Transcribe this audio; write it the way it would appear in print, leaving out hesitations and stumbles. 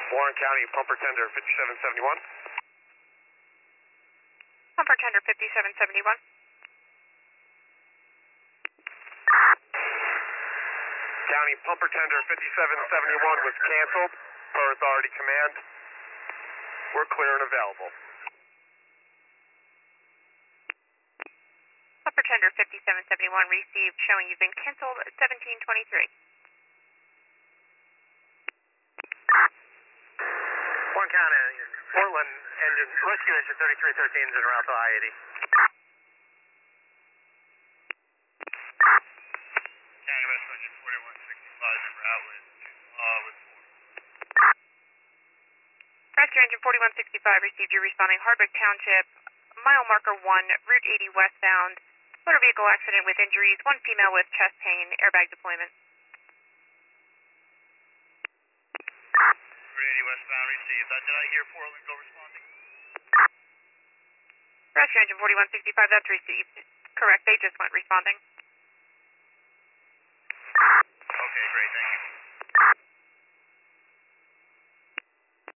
Warren County, pumper tender 5771. Pumper tender 5771. County, pumper tender 5771 was canceled per authority command. We're clear and available. Pumper tender 5771 received, showing you've been canceled at 1723. Warren County, Portland engine, rescue engine 3313 is en route to I-80. County rescue engine 4165 en route with 4. Rescue engine 4165 received, your responding Hardwick Township, mile marker 1, Route 80 westbound, motor vehicle accident with injuries, one female with chest pain, airbag deployment. Route 80 westbound received. Did I hear Portland go responding? Rescue engine 4165, that's received. Correct, they just went responding.